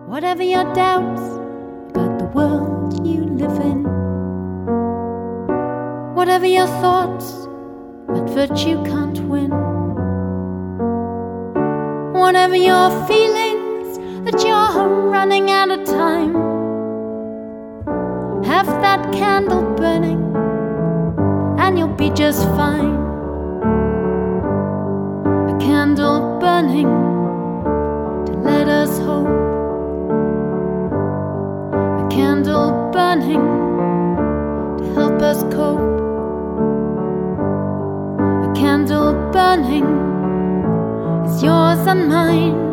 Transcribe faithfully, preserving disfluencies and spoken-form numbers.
Whatever your doubts about the world you live in, whatever your thoughts that virtue can't win, whatever your feelings that you're running out of time, have that candle burning and you'll be just fine. A candle burning to let us hope, a candle burning to help us cope, a candle burning is yours and mine.